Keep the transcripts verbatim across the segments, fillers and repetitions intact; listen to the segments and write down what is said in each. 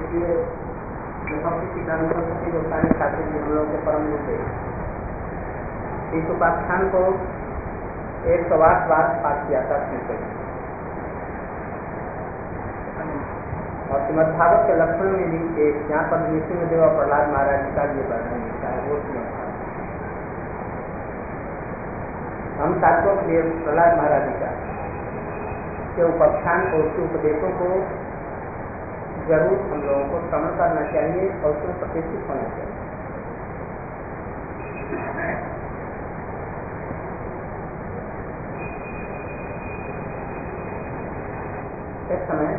इसलिए जो सारे छात्र लोगों के परम रूप इस उपाख्यान को एक सौ आठ बार पाठ किया था और श्रीमद् भागवत के लक्षण में भी एक यहाँ पर नृसिंहदेव और प्रहलाद महाराज जी का ये वर्णन मिलता है। वो हम छात्रों के लिए प्रहलाद महाराज जी का के उपाख्यान को, उसके उपदेशों को जरूर हम लोगों को श्रवण करना चाहिए और उसमें प्रतिष्ठित होना चाहिए। इस समय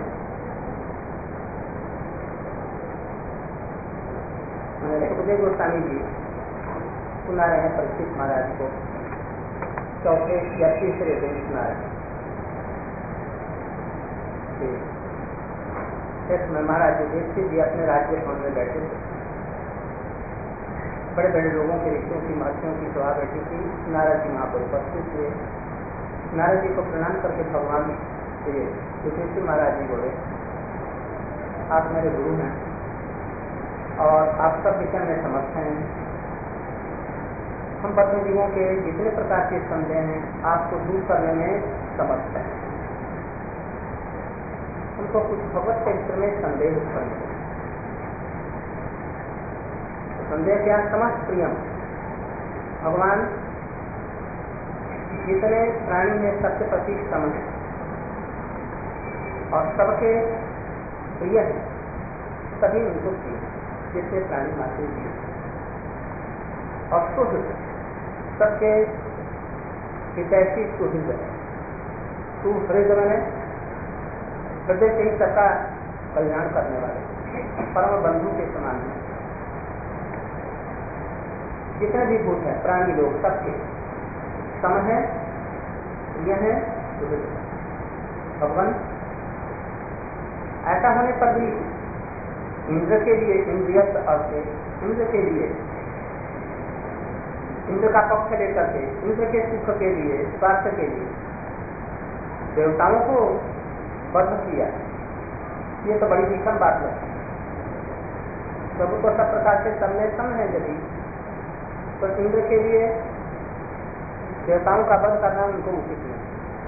सुखदेव गोस्वामी जी सुना रहे हैं परीक्षित महाराज को चौथे या तीसरे दिन सुना रहे हैं। इसमें महाराज युधिष्ठिर जी अपने राज्य भवन में बैठे थे। बड़े बड़े लोगों के ऋषियों की महर्षियों की सभा बैठी थी। नारद जी वहाँ पर उपस्थित हुए। नारद जी को प्रणाम करके भगवान युधिष्ठिर महाराज जी बोले, आप मेरे गुरु हैं और आप सब विषय में समर्थ हैं। हम बद्ध जीवों के जितने प्रकार के संदेह हैं आपको दूर करने में समर्थ हैं। उनको कुछ भगवत चरित्र में संदेह उत्पन्न है। तो संदेह क्या? समस्त प्रियम, भगवान जितने प्राणी में सबसे प्रति सम है और सबके प्रिय है, सभी उनको प्रिय जितने प्राणी मात्र प्रिय और शुद्ध सबके हितैषी शुद्ध है। तू हृदय में हृदय से ही सबका कल्याण करने वाले परम बंधु के समान है। जितने भी भूत हैं प्राणी लोग सबके सम है, प्रिय है, भगवान। ऐसा होने पर भी इंद्र के लिए इंद्रियत अर्थ इंद्र के लिए इंद्र का पक्ष लेकर के इंद्र के सुख के लिए स्वार्थ के लिए देवताओं को बद्ध किया। ये तो बड़ी विषम बात है। प्रभु को सब प्रकार से सबने सम है यदि तो इंद्र के लिए देवताओं का वध करना उनको उचित नहीं।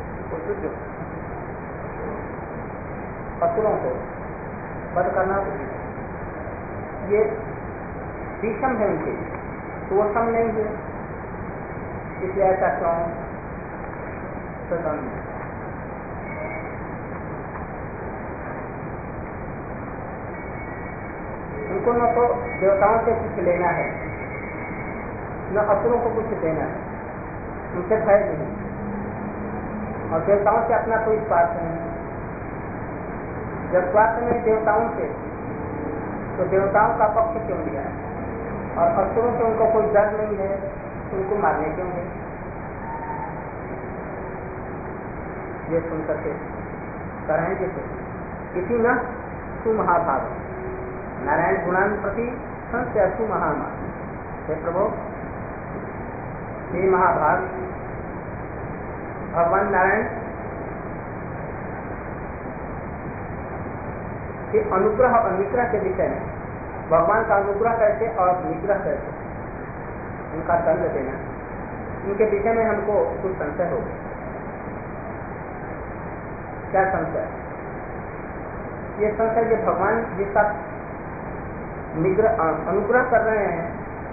असुरों को वध करना उचित है। ये विषम है उनके लिए, तो वो सम नहीं है। इसलिए ऐसा क्यों सदन उनको न तो देवताओं से कुछ लेना है न असुरों को कुछ देना है। उनसे भय नहीं और देवताओं से अपना कोई स्वार्थ नहीं। जब स्वार्थ नहीं देवताओं से तो देवताओं का पक्ष क्यों लिया है? और असुरों से उनको कोई डर नहीं है, उनको मारने क्यों है? ये सुन करके करेंगे इसी न सुमहाभाव नारायण गुणान प्रति संत असु महामान। हे प्रभु, हे महाभाग भगवान नारायण के अनुग्रह और निग्रह के विषय में भगवान का अनुग्रह कैसे और निग्रह कैसे, उनका दंड देना, उनके विषय में हमको कुछ संशय हो गया। क्या संशय? ये संशय जो भगवान जिसका निग्रह अनुग्रह कर रहे हैं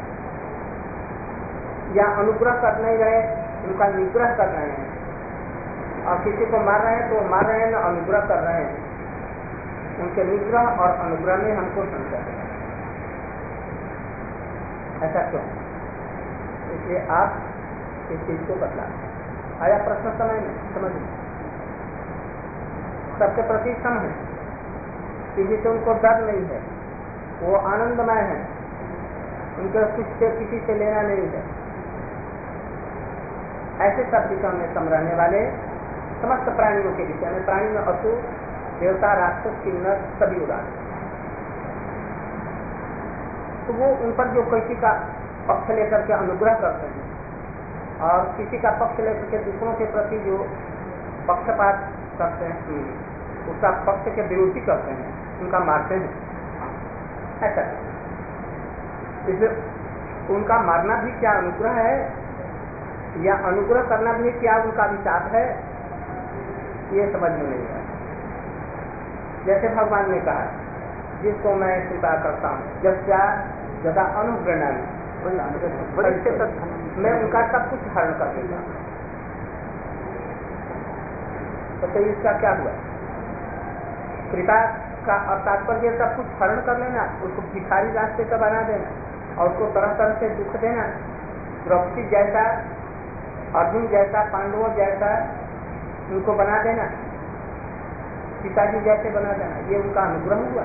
या अनुग्रह कर नहीं रहे, उनका निग्रह कर रहे हैं और किसी को मार रहे हैं तो मार रहे हैं न अनुग्रह कर रहे हैं। उनके निग्रह और अनुग्रह में हमको संशय है। ऐसा क्यों? इसलिए आप इस चीज को बदला। आया प्रश्न समय में समझ में सबके प्रति सम है, किसी से उनको डर नहीं है, वो आनंदमय है, उनके कुछ से किसी से लेना नहीं है। ऐसे सब विषयों में सम रहने वाले समस्त प्राणियों के विषय में, प्राणी में असुर देवता राक्षस किन्नर सभी उदार, तो वो उन पर जो किसी का पक्ष लेकर के अनुग्रह करते हैं और किसी का पक्ष लेकर के दूसरों के प्रति जो पक्षपात करते हैं, उसका पक्ष के विरोधी करते हैं, उनका मारते हैं, ऐसा इसलिए उनका मारना भी क्या अनुग्रह है या अनुग्रह करना भी क्या उनका विचार है, ये समझ में नहीं आया। जैसे भगवान ने कहा जिसको मैं स्वीकार करता हूँ जब क्या जदा अनुग्रहण मैं उनका सब कुछ हरण कर देता हूँ। तो इसका क्या हुआ? कृपा का तात्पर्य सब कुछ हरण कर लेना, उसको भिखारी रास्ते का बना देना और उसको तरह तरह से दुख देना, द्रौपदी जैसा, अर्जुन जैसा, पांडवों जैसा उनको बना देना, पिताजी जैसे बना देना, ये उनका अनुग्रह हुआ।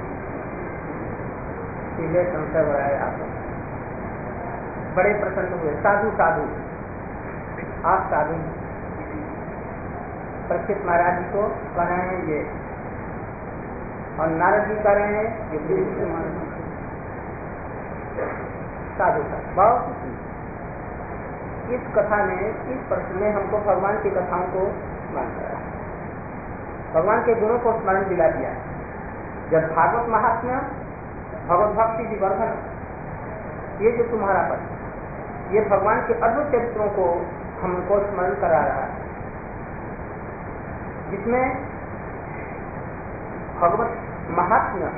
सीधे संशय हो रहा है। आप बड़े प्रसन्न हुए। साधु साधु आप साधु परीक्षित महाराज जी को कह रहे हैं ये, और नारद जी कह रहे हैं ये साधु साधु। बहुत इस कथा में, इस प्रश्न में हमको भगवान की कथाओं को स्मरण करा, भगवान के गुणों को स्मरण दिला दिया। जब भागवत महात्म्य, भगवत भक्ति विवर्धन, ये जो तुम्हारा पद, ये भगवान के अद्भुत चरित्रों को हमको स्मरण करा रहा है, जिसमें भगवत महात्म्य,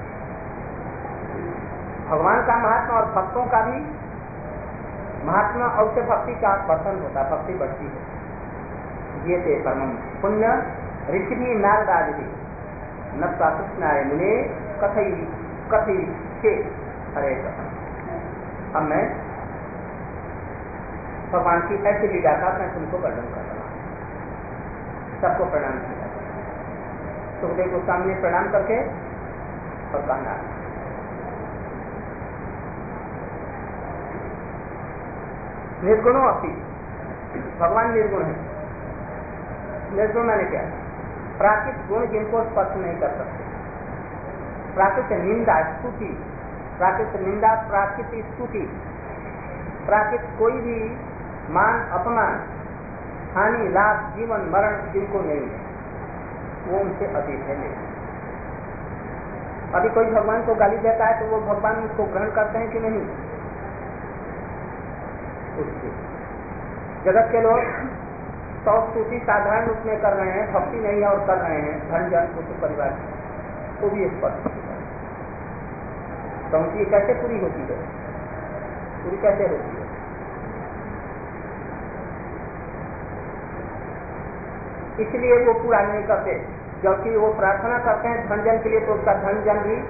भगवान का महात्मा और भक्तों का भी महात्मा, और उससे भक्ति का वर्धन होता है, भक्ति बढ़ती है। ये थे परम पुण्य ऋषि भी नारदादि न प्राकृष्णाय मुने कथई कथई के हरे कथा। अब मैं भगवान की ऐसी लीला का मैं तुमको वर्णन कर रहा हूँ। सबको प्रणाम किया, सुखदेव को सामने प्रणाम करके और कहना निर्गुणों अपनी, भगवान निर्गुण है। निर्गुण मैंने क्या? प्राकृत गुण जिनको स्पर्श नहीं कर सकते। प्राकृत निंदा स्तुति, प्राकृत निंदा, प्राकृत स्तुति, प्राकृत कोई भी मान अपमान, हानि लाभ, जीवन मरण जिनको नहीं है, वो उनसे अतीत है। नहीं, अभी कोई भगवान को गाली देता है तो वो भगवान उसको ग्रहण करते हैं कि नहीं? उसके जगत के लोग सौ स्तुति साधारण रूप में कर रहे हैं, भक्ति नहीं और कर रहे हैं, धन जन कुछ परिवार को भी स्पर्श, तो उनकी कैसे पूरी होती है? पूरी कैसे होती है? इसलिए वो पूरा नहीं करते, जबकि वो प्रार्थना करते हैं धन जन के लिए, तो उसका धन जन भी,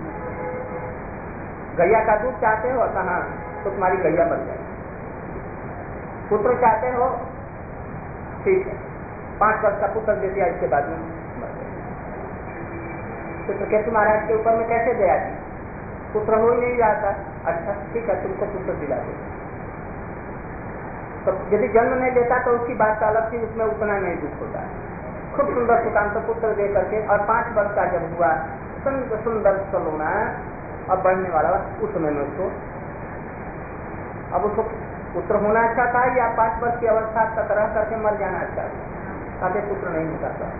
गैया का दूध चाहते हो कहाँ तो तुम्हारी गैया बन जाए, पुत्र चाहते हो ठीक है, पांच वर्ष का पुत्र दे दिया, इसके बाद में पुत्र केतु महाराज के ऊपर में कैसे दया की? पुत्र हो ही नहीं जाता। अच्छा ठीक है, तुमको पुत्र दिला दे। तो यदि जन्म नहीं देता तो उसकी बात अलग थी, उसमें उतना नहीं दुख होता। खूब सुंदर सुकांत तो पुत्र दे करके, और पांच वर्ष का जब हुआ सुंदर सुंदर सलोना अब बढ़ने वाला, उस समय में उसको, अब उसको पुत्र होना अच्छा था या पांच वर्ष की अवस्था तक रह करके मर जाना अच्छा था? ताकि पुत्र नहीं होता था।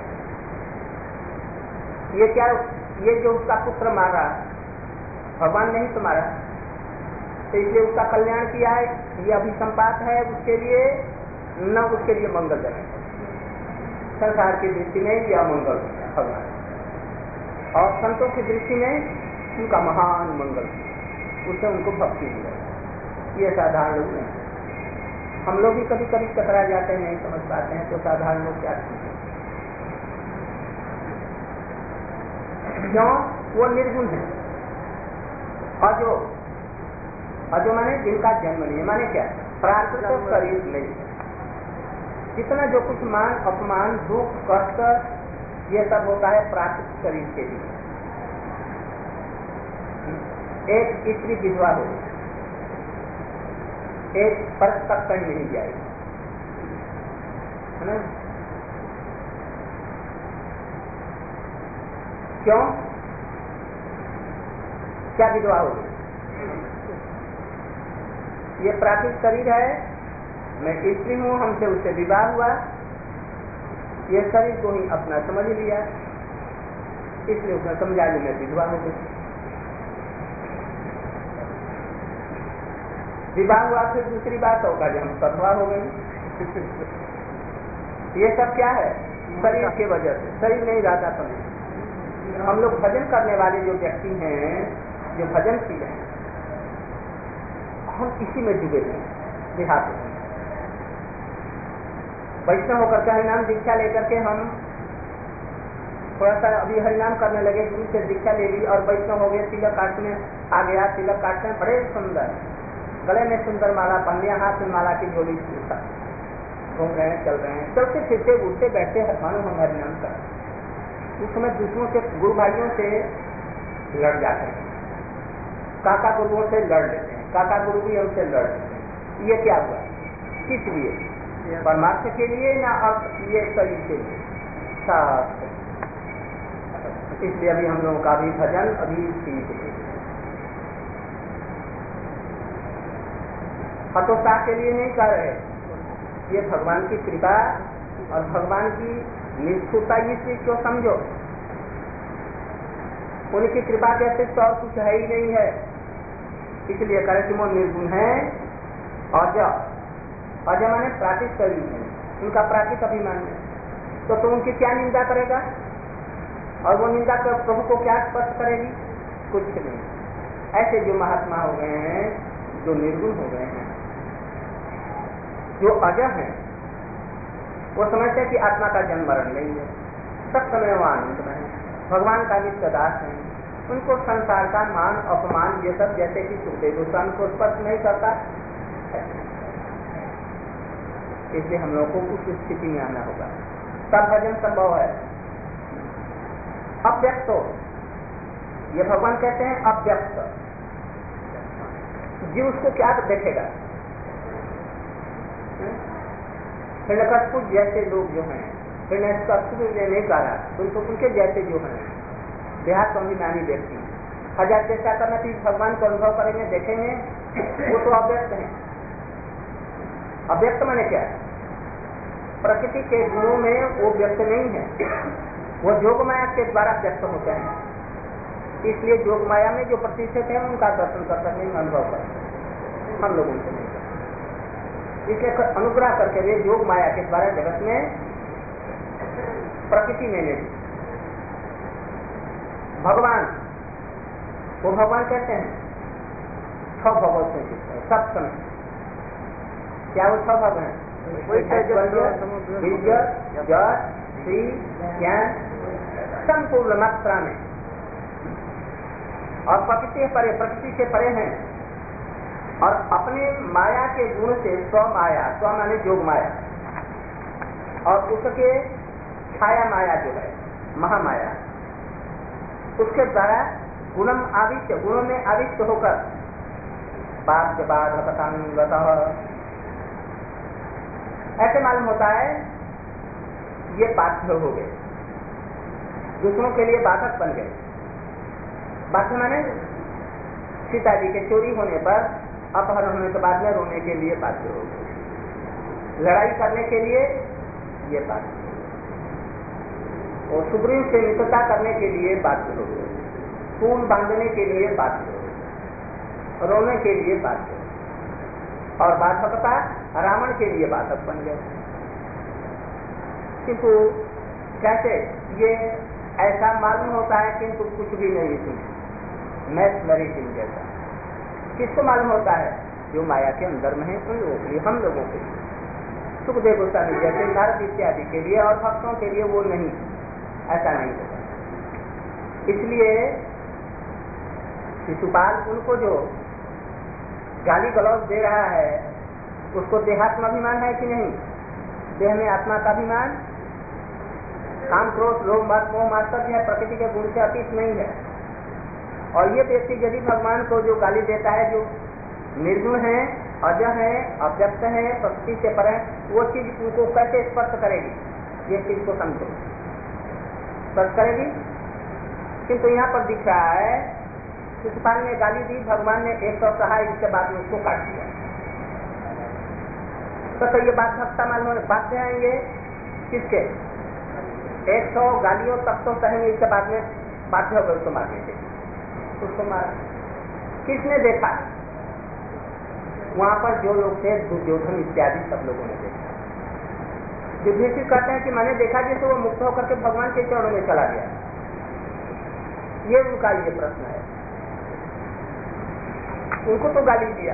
ये क्या, ये जो उसका पुत्र मारा भगवान नहीं तुम्हारा, तो इसलिए उसका कल्याण किया है, ये अभिसंपात है उसके लिए, न उसके लिए मंगलजनक। संसार की दृष्टि में यह मंगल भगवान, और संतों की दृष्टि में उनका महान मंगल, उससे उनको भक्ति मिले। ये साधारण लोग नहीं, हम लोग भी कभी कभी टकरा जाते हैं, नहीं समझ पाते हैं, तो साधारण लोग क्या समझते? क्यों? वो निर्गुण है। अजो, अजो माने जिनका जन्म नहीं है, माने क्या? प्राकृत शरीर नहीं, जितना जो कुछ मान अपमान दुख कष्ट ये सब होता है प्राकृत शरीर के लिए। एक स्त्री विधवा हो, एक परत तक कहीं नहीं जाएगी, है ना? क्यों? क्या विधवा हो गई? ये प्राकृतिक शरीर है, मैं स्त्री हूं, हमसे उससे विवाह हुआ, ये शरीर को ही अपना समझ लिया, इसलिए उसने समझा कि मैं विधवा हो गई। विवाह हुआ फिर दूसरी बात होगा जब हम सत्वा हो गए। ये सब क्या है? शरीर के वजह से, शरीर नहीं रहता समय। हम लोग भजन करने वाले जो व्यक्ति हैं, जो भजनशील हैं, हम इसी में डूबे हैं देहात में। वैष्णव होकर के हरिनाम दीक्षा लेकर के हम थोड़ा सा अभी हरिनाम करने लगे, गुरु से दीक्षा ले ली और वैष्णव हो गए, तिलक काटने आ गया, तिलक काटते हैं बड़े सुंदर, गले में सुंदर माला पहन लिया, हाथ में माला की झोली घूम रहे हैं, चल रहे हैं, चलते फिरते उठते बैठते मानो हम हरिनाम कर। उस समय दूसरों से, गुरु भाइयों से लड़ जाते हैं, काका गुरुओं से लड़ लेते हैं, काका गुरु भी हमसे लड़ लेते हैं। ये क्या हुआ? किस लिए? परमार्थ के लिए ना अब ये शरीर के लिए? इसलिए अभी हम लोगों का भी भजन अभी ठीक है, हतोत्साह के लिए नहीं कर रहे। ये भगवान की कृपा और भगवान की निष्ठुरता, इस चीज को समझो। उनकी कृपा के अतिरिक्त और कुछ है ही नहीं है। इसलिए करें कि वो निर्गुण है, अज अज माने प्राकृत शरीर है, उनका प्राकृत अभिमान है, तो तो उनकी क्या निंदा करेगा? और वो निंदा कर प्रभु को क्या स्पर्श करेगी? कुछ नहीं। ऐसे जो महात्मा हो गए हैं, जो निर्गुण हो गए हैं, जो अजय है, वो समझते हैं कि आत्मा का जन्म मरण नहीं है, सब समय वो आनंद में है, भगवान का नित्य दास है। उनको संसार का मान अपमान ये सब जैसे कि सुखदेव गोस्वामी को स्पर्श नहीं करता। इसलिए हम लोग को उस स्थिति में आना होगा, तब भजन संभव है। अव्यक्त हो, ये भगवान कहते हैं अव्यक्त। जीव उसको क्या देखेगा? हिरण्यकश्यप जैसे लोग जो हैं, हिरण्यकश्यप ने नहीं कहा, उनको उनके जैसे जो हैं देहात स्वाभिमानी व्यक्ति, हजार चेष्टा करना चाहिए भगवान को अनुभव करेंगे, देखेंगे, वो तो अव्यक्त है। अव्यक्त माने क्या? प्रकृति के गुणों में वो व्यक्त नहीं है, वो जोग माया के द्वारा व्यक्त होते हैं। इसलिए जोग माया में जो प्रतिष्ठित है उनका दर्शन कर सकते हैं, अनुभव कर सकते हैं, हम लोग उनसे नहीं करते। इसलिए अनुग्रह करके वे योग माया के द्वारा जगत में प्रकृति में नहीं। भगवान, वो भगवान कहते हैं छह भगवत से सब समय। क्या वो छह भगवान है? विद्या, जड़, श्री, ज्ञान, संपूर्ण मात्रा में, और प्रकृति परे, प्रकृति से परे हैं, और अपने माया के गुण से स्व माया, स्व माने जोग माया, और उसके छाया माया जो है महामाया, उसके द्वारा गुणम आविष्ट, गुणों में आविष्ट होकर बाध बाधकतांगतः, ऐसे मालूम होता है ये बाध्य हो गए, दूसरों के लिए बाधक बन गए। बाध्य माने सीता जी के चोरी होने पर, अपहरण होने के बाद में रोने के लिए बाध्य हो गए, लड़ाई करने के लिए ये बाध्य, और सुग्रीव से मित्रता करने के लिए बाध्य हो गए, फूल बांधने के लिए बाध्य हो गए, रोने के लिए बाध्य, और बाधकता रावण के लिए बाधक बन गए। किंतु कैसे ये ऐसा मालूम होता है, किंतु कुछ भी नहीं सुने मैथनरी सिंह जैसा। किसको मालूम होता है? जो माया के अंदर में है, उन लोगों के लिए, हम लोगों के लिए, सुखदेव गोस्वामी जैसे, नारद इत्यादि के लिए और भक्तों के लिए वो नहीं, ऐसा नहीं होता। इसलिए शिशुपाल उनको जो गाली गलौज दे रहा है, उसको देहात्म अभिमान है कि नहीं? देह में आत्मा का अभिमान, काम क्रोध लोभ मत मोह मात्सर्य है, प्रकृति के गुण से अतीत नहीं है। और ये व्यक्ति यदि भगवान को जो गाली देता है, जो निर्गुण है, अज है, अव्यक्त है, प्रकृति से पर है, वो चीज उनको कैसे स्पर्श करेगी? ये चीज को समझो, स्पर्श करेगी। किंतु यहाँ पर दिख रहा है शिशुपाल ने गाली दी, भगवान ने एक सौ कहा, इसके बाद में उसको काट दिया। तो, तो ये बात भक्ता मालूम है, बात है ये किसके? एक सौ गालियों तक तो कहेंगे, इसके बाद में बाध्य हो गए उसको मारने के, उसको मारा। किसने देखा? वहां पर जो लोग थे दुर्योधन इत्यादि सब लोगों ने देखा। युधिष्ठिर कहते हैं कि मैंने देखा जैसे वो मुक्त होकर के भगवान के चरणों में चला गया। ये उनका ये प्रश्न है। उनको तो गाली दिया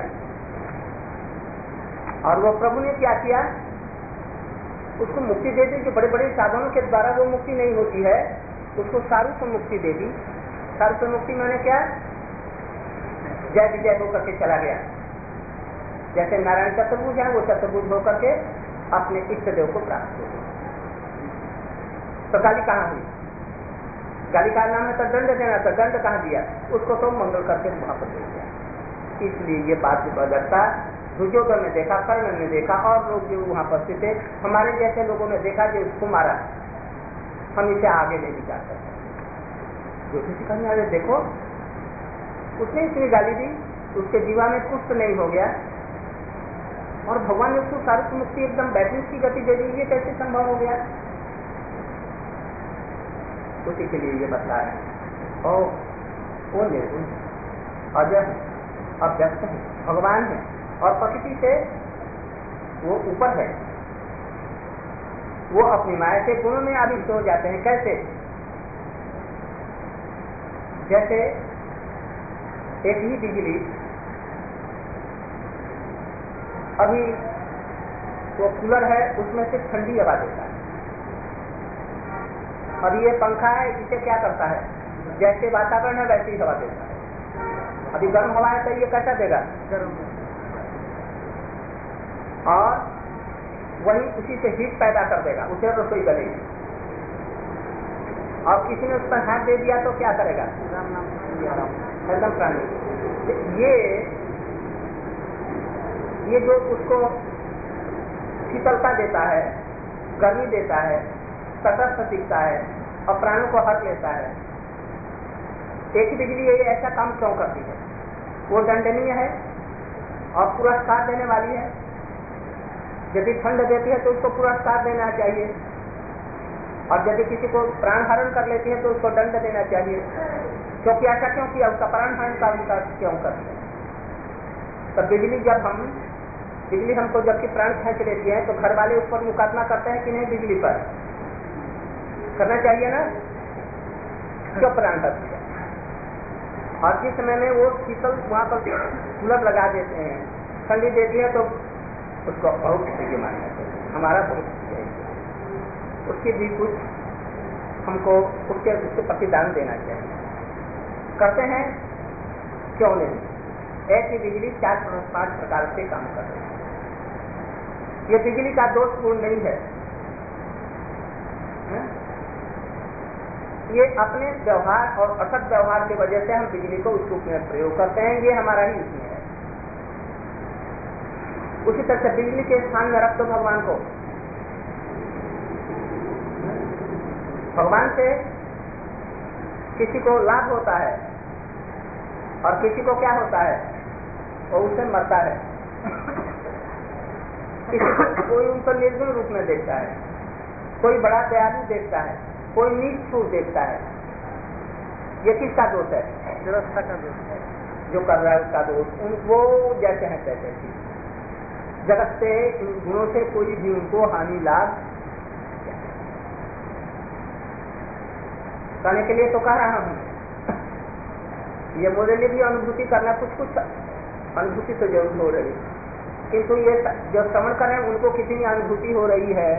और वो प्रभु ने क्या किया, उसको मुक्ति दे दी। जो बड़े बड़े साधनों के द्वारा वो मुक्ति नहीं होती है, उसको सारू से मुक्ति दे दी। सारू से मुक्ति मैंने क्या, जय विजय होकर के चला गया। जैसे नारायण चतुर्भुज है, वो चतुर्भुज होकर के अपने इष्ट देव को प्राप्त हो गया। तो गाली कहाँ हुई? गाली का नाम में तो दंड देना था, दंड कहाँ दिया? उसको तो मंगल करके वहां पर दे दिया। इसलिए ये बात बदलता दुर्योधन ने देखा, कर्ण ने देखा और लोग जो वहां पर थे हमारे जैसे लोगों ने देखा जो उसको मारा, हम इसे आगे नहीं जा सकते। जो किसी कहने वाले देखो उसने इतनी गाली दी, उसके जीवा में कुछ नहीं हो गया और भगवान ने उसको सारी मुक्ति एकदम बैटरी की गति दे दी। ये कैसे संभव हो गया? उसी के लिए ये बता है। और वो निर्गुण अजय अव्यक्त है, भगवान है और प्रकृति से वो ऊपर है। वो अपनी माया के गुणों में आविष्ट हो जाते हैं। कैसे? जैसे एक ही बिजली, अभी वो कूलर है उसमें से ठंडी हवा देता है। अभी ये पंखा है, इसे क्या करता है, जैसे वातावरण है वैसी ही हवा देता है। अभी गर्म हवा है तो ये कैसा देगा, गर्म, और वही उसी से हीट पैदा कर देगा, उसे रसोई बनेगी। और किसी ने उस पर हाथ दे दिया तो क्या करेगा, एकदम प्राणी। ये ये जो उसको शीतलता देता है, गर्मी देता है, तटस्थ दिखता है और प्राणों को हट लेता है, एक ही बिजली ये ऐसा काम क्यों करती है? वो दंडनीय है और पुरस्कार देने वाली है। यदि ठंड देती है तो उसको पुरस्कार देना चाहिए, और यदि किसी को प्राण हरण कर लेती है तो उसको दंड देना चाहिए। क्योंकि ऐसा क्यों किया, उसका प्राण हरण का उनका क्यों करते हैं? तो बिजली जब हम बिजली हमको जबकि प्राण खींच लेती है तो घर वाले उस पर मुकदमा करते हैं कि नहीं, बिजली पर करना चाहिए ना, क्यों प्राण हरती है? और जिस समय में वो शीतल वहां पर कूलर लगा देते हैं, ठंडी देती है तो उसको बहुत प्रिय मानना चाहिए, हमारा बहुत प्रिय है। उसकी भी कुछ हमको उसके उसके प्रतिदान देना चाहिए। करते हैं क्यों नहीं? ऐसी बिजली चार पांच प्रकार से काम कर रही है। ये बिजली का दोषपूर्ण नहीं है, है? ये अपने व्यवहार और असत व्यवहार की वजह से हम बिजली को उस रूप में प्रयोग करते हैं, ये हमारा ही इसमें है। उसी तरह से बिजली के स्थान में रख दो भगवान को। भगवान से किसी को लाभ होता है और किसी को क्या होता है, वो उससे मरता है। किसी को कोई उनको निर्गुण रूप में देखता है, कोई बड़ा दयालु देखता है, कोई नीच छूट देखता है। ये किसका दोष है? व्यवस्था का दोष है, जो कर रहा है उसका दोष। उनको जैसे है तैसे ही जगत से इन गुणों से कोई भी उनको हानि लाभ करने के लिए तो कह रहा हूं। ये मेरे लिए भी अनुभूति करना, कुछ कुछ अनुभूति तो जरूर हो रही, किंतु ये जो श्रवण कर रहे हैं उनको कितनी अनुभूति हो रही है,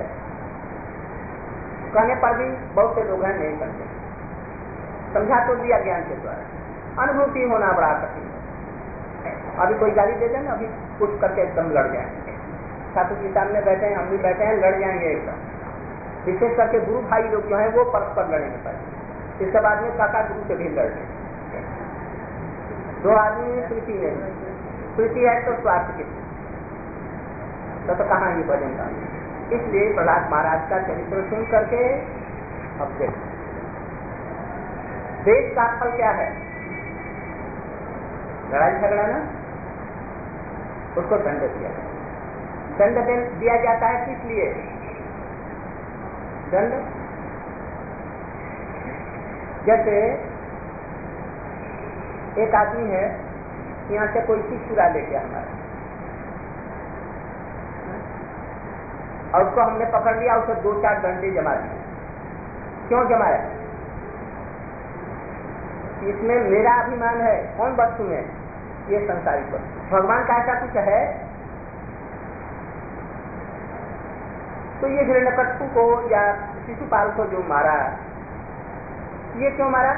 कहने पर भी बहुत से लोग हैं नहीं करते। समझा तो दिया ज्ञान के द्वारा, अनुभूति होना बड़ा कठिन है। अभी कोई गाली दे देना, अभी कुछ करके एकदम लड़ जाएंगे। ठाकुर जी सामने बैठे हैं, हम भी बैठे हैं, लड़ जाएंगे एकदम। विशेष करके गुरु भाई लोग जो है वो परस्पर लड़ेंगे पहले, इसके बाद में काका गुरु से भी लड़ेंगे। दो आदमी में प्रीति नहीं, प्रीति है तो स्वार्थ की तो, तो कहाँ ये बनेगा। इसलिए प्रहलाद महाराज का चरित्र सुन करके अब देखो, देश का फल क्या है, लड़ाई झगड़ा ना, उसको दंड दिया दंड दिया जाता है। किस लिए दंड? जैसे एक आदमी है, यहाँ से कोई चीज चुरा ले गया हमारा, और उसको हमने पकड़ लिया, उसे दो चार घंटे जमा दिए। क्यों जमाया? इसमें मेरा अभिमान है। कौन वस्तु में? ये संसारिक वस्तु। भगवान का ऐसा कुछ है? तो ये हिरण्यकश्यप को या शिशुपाल को जो मारा, ये क्यों मारा?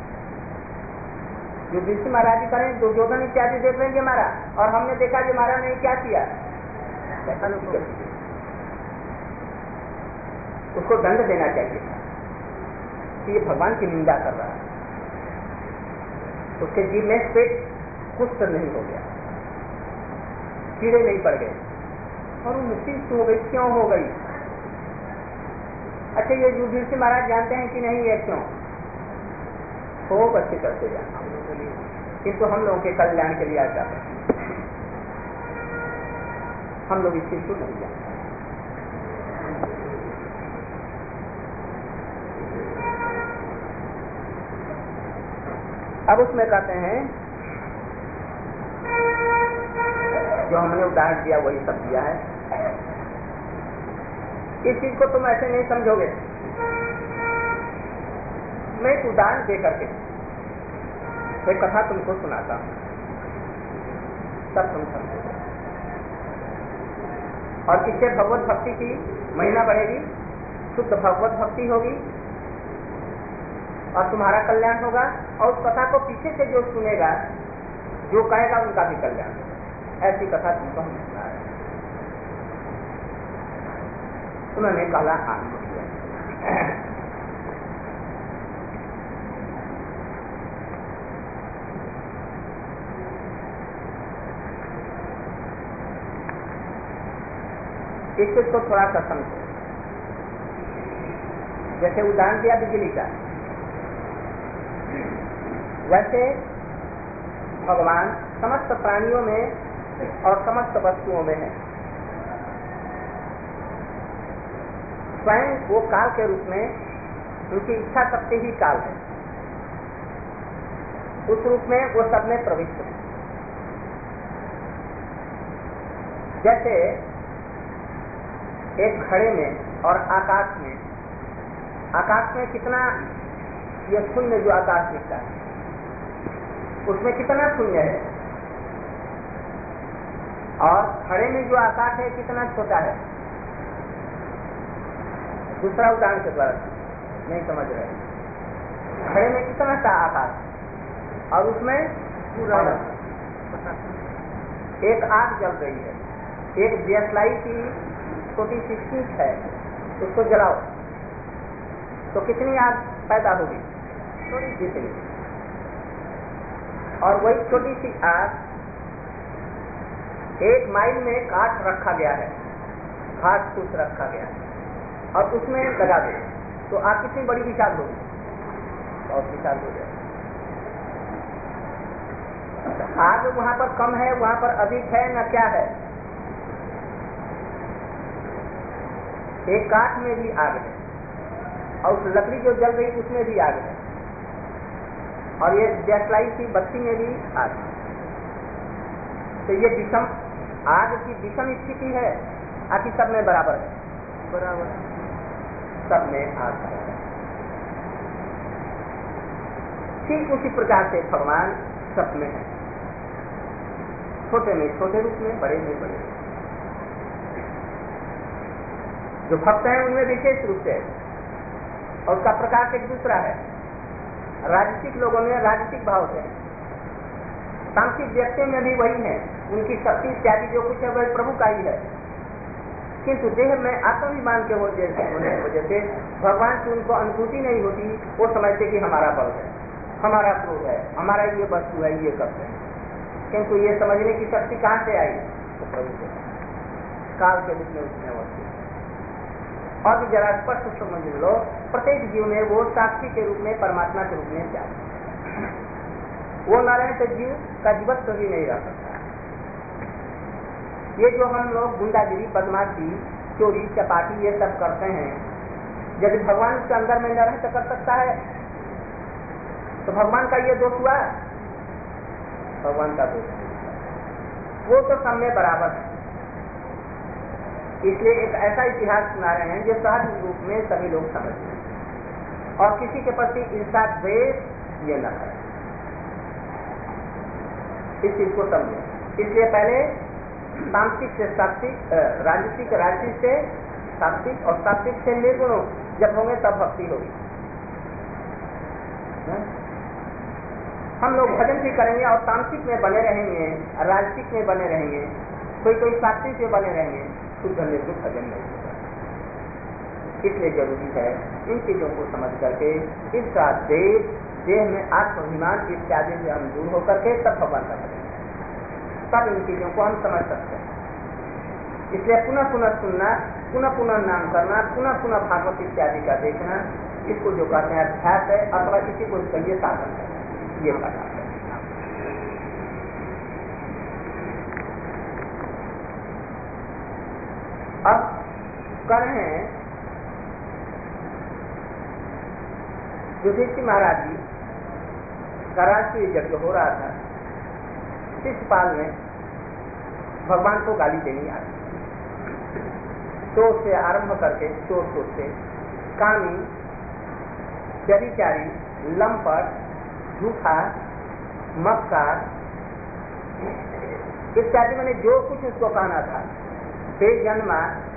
जो विष्णु महाराज जी करें, दुर्योधन इत्यादि देख रहे हैं, ये मारा, और हमने देखा ये मारा नहीं, क्या किया? उसको दंड देना चाहिए था कि ये भगवान की निंदा कर रहा है। उसके जीव में पेट कुष्ठ नहीं हो गया, कीड़े नहीं पड़ गए, और वो मुक्ति हो गई। क्यों हो गई? अच्छा, ये युधिष्ठिर महाराज जानते हैं कि नहीं ये क्यों? खूब अच्छे करते जाना, किंतु हम लोगों के कल्याण के लिए आ जाते हैं। हम लोग इस चीज को नहीं जानते। अब उसमें कहते हैं जो हमने उदाहरण दिया वही सब दिया है। इस चीज को तुम ऐसे नहीं समझोगे। मैं एक उदाहरण दे करके एक कथा तुमको सुनाता हूं, तब तुम समझोगे। और इससे भगवत भक्ति की महिमा बढ़ेगी, शुद्ध भगवत भक्ति होगी, और तुम्हारा कल्याण होगा। और उस कथा को पीछे से जो सुनेगा, जो कहेगा, उनका भी कल्याण होगा। ऐसी कथा तुमको हम सुना रहे हैं। उन्होंने काला आरंभ किया। इस चीज को थोड़ा सा समझो। जैसे उदाहरण दिया बिजली का, वैसे भगवान समस्त प्राणियों में और समस्त वस्तुओं में है। स्वयं वो काल के रूप में, उनकी इच्छा शक्ति ही काल है, उस रूप में वो सब में प्रविष्ट है। जैसे एक घड़े में और आकाश में, आकाश में कितना ये शून्य जो आकाश दिखता है, उसमें कितना शून्य है, और घड़े में जो आकाश है कितना छोटा है। दूसरा उदाहरण के द्वारा नहीं समझ रहे। घड़े में कितना सा आकाश, और उसमें पूरा एक आग जल रही है, एक देशलाई की छोटी सी शीट है, उसको जलाओ तो कितनी आग पैदा होगी? थोड़ी जितनी। और वही छोटी सी आग, एक माइल में काठ रखा गया है, घास फूस रखा गया है, और उसमें लगा दे तो आग कितनी बड़ी विशाल होगी? बहुत विशाल हो जाए। आग वहां पर कम है, वहां पर अधिक है, न क्या है? एक काठ में भी आग है, और उस लकड़ी जो जल रही उसमें भी आग है, और ये देशलाई की बत्ती में भी आग है। तो ये विषम, आग की विषम स्थिति है, आखिर सब में बराबर है? बराबर, सब में आग है। ठीक उसी प्रकार से भगवान सब में है, छोटे में छोटे रूप में, बड़े में बड़े। जो भक्त हैं उनमें विशेष रूप से, और उसका प्रकाश एक दूसरा है। राजसिक लोगों में राजसिक भाव से, तामसिक व्यक्तियों में भी वही है, उनकी शक्ति इत्यादि जो कुछ है वह प्रभु का ही है। किंतु देह में आत्माभिमान के होने की वजह से भगवान की उनको अनुभूति नहीं होती। वो समझते कि हमारा बल है, हमारा क्रोध है, हमारा ये वस्तु है, ये करते हैं। किंतु ये समझने की शक्ति कहाँ से आई? तो प्रभु से, काल के रूप में उसने वस्तु। और भी जरा स्पष्ट समझ लो, प्रत्येक जीव में वो साक्षी के रूप में, परमात्मा के रूप में जाए। वो न रहे तो जीव का जीवत्व भी नहीं रह सकता। ये जो हम लोग गुंडागिरी, बदमाशी, चोरी, चपाटी ये सब करते हैं, यदि भगवान उसके अंदर में न रहे तो कर सकता है? तो भगवान का ये दोष हुआ? भगवान का दोष, वो तो सब में बराबर है। इसलिए एक ऐसा इतिहास सुना रहे हैं जो सहज रूप में सभी लोग समझते हैं और किसी के प्रति ईर्षा द्वेष ये न करें, इस चीज को समझें। इसलिए पहले तामसिक से सात्विक, राजसिक राजसिक से सात्विक और सात्विक से निर्गुण जब होंगे तब भक्ति होगी। हम लोग भजन भी करेंगे और तामसिक में बने रहेंगे, राजसिक में बने रहेंगे, कोई कोई सात्विक में बने रहेंगे, शुद्ध निर्गुण भजन नहीं होगा। इसलिए जरूरी है इन चीजों को समझ करके इसका देह देह में आत्माभिमान इत्यादि से हम दूर होकर के तब भगवान का भजन करें, तब इन चीजों को हम समझ सकते हैं। इसलिए पुनः पुनः सुनना, पुनः पुनः नाम करना, पुनः पुनः भागवत इत्यादि का देखना, इसको जो कहते हैं अभ्यास है, अथवा इसी को कहिए साधन है, ये बताते हैं। अब कर रहे हैं युधिष्ठिर महाराज जी का राष्ट्रीय यज्ञ हो रहा था। शिशुपाल ने भगवान को गाली देनी आई, चोर से आरंभ करके चोर चोर से कामी, व्यभिचारी, लंपट, झूठा, मक्कार इत्यादि मैंने जो कुछ उसको कहना था, बेजन्मा,